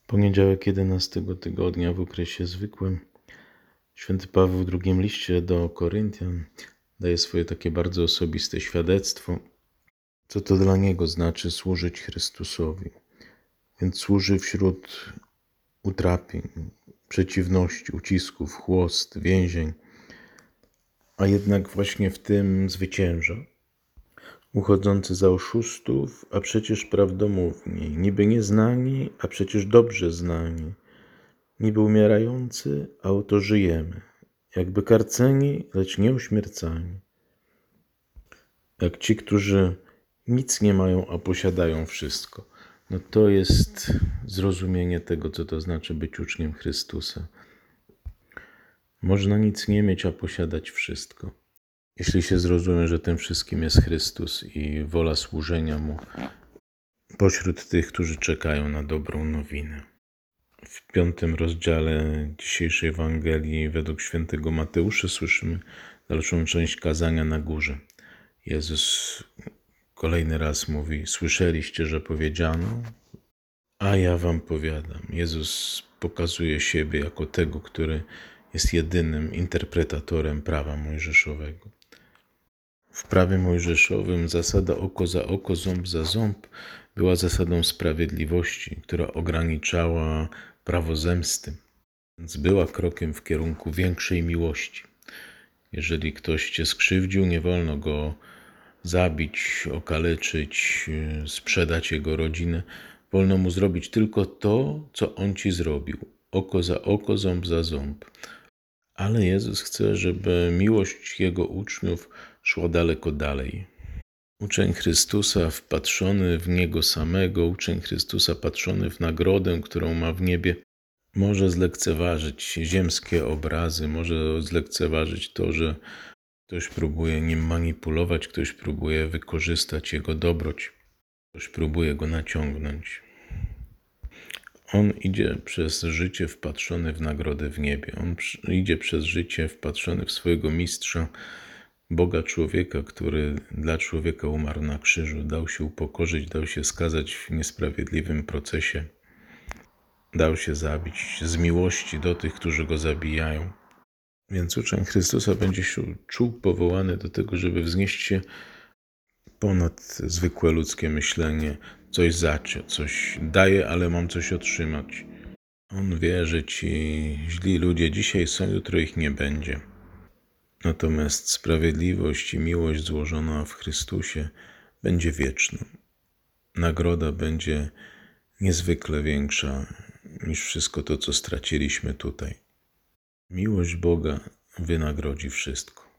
Poniedziałek 11 tygodnia w okresie zwykłym. Święty Paweł w drugim liście do Koryntian daje swoje takie bardzo osobiste świadectwo, co to dla niego znaczy służyć Chrystusowi. Więc służy wśród utrapień, przeciwności, ucisków, chłost, więzień, a jednak właśnie w tym zwycięża. Uchodzący za oszustów, a przecież prawdomówni, niby nieznani, a przecież dobrze znani, niby umierający, a oto żyjemy, jakby karceni, lecz nie uśmiercani. Jak ci, którzy nic nie mają, a posiadają wszystko. No to jest zrozumienie tego, co to znaczy być uczniem Chrystusa. Można nic nie mieć, a posiadać wszystko. Jeśli się zrozumie, że tym wszystkim jest Chrystus i wola służenia Mu pośród tych, którzy czekają na dobrą nowinę. W 5 rozdziale dzisiejszej Ewangelii według świętego Mateusza słyszymy dalszą część kazania na górze. Jezus kolejny raz mówi: słyszeliście, że powiedziano, a ja wam powiadam. Jezus pokazuje siebie jako tego, który jest jedynym interpretatorem prawa mojżeszowego. W prawie mojżeszowym zasada oko za oko, ząb za ząb była zasadą sprawiedliwości, która ograniczała prawo zemsty, więc była krokiem w kierunku większej miłości. Jeżeli ktoś cię skrzywdził, nie wolno go zabić, okaleczyć, sprzedać jego rodzinę. Wolno mu zrobić tylko to, co on ci zrobił. Oko za oko, ząb za ząb. Ale Jezus chce, żeby miłość Jego uczniów szła daleko dalej. Uczeń Chrystusa wpatrzony w Niego samego, uczeń Chrystusa patrzony w nagrodę, którą ma w niebie, może zlekceważyć ziemskie obrazy, może zlekceważyć to, że ktoś próbuje nim manipulować, ktoś próbuje wykorzystać jego dobroć, ktoś próbuje go naciągnąć. On idzie przez życie wpatrzony w nagrodę w niebie. On idzie przez życie wpatrzony w swojego mistrza, Boga człowieka, który dla człowieka umarł na krzyżu, dał się upokorzyć, dał się skazać w niesprawiedliwym procesie, dał się zabić z miłości do tych, którzy go zabijają. Więc uczeń Chrystusa będzie się czuł powołany do tego, żeby wznieść się ponad zwykłe ludzkie myślenie, coś zaciąć, coś daję, ale mam coś otrzymać. On wie, że ci źli ludzie dzisiaj są, jutro ich nie będzie. Natomiast sprawiedliwość i miłość złożona w Chrystusie będzie wieczna. Nagroda będzie niezwykle większa niż wszystko to, co straciliśmy tutaj. Miłość Boga wynagrodzi wszystko.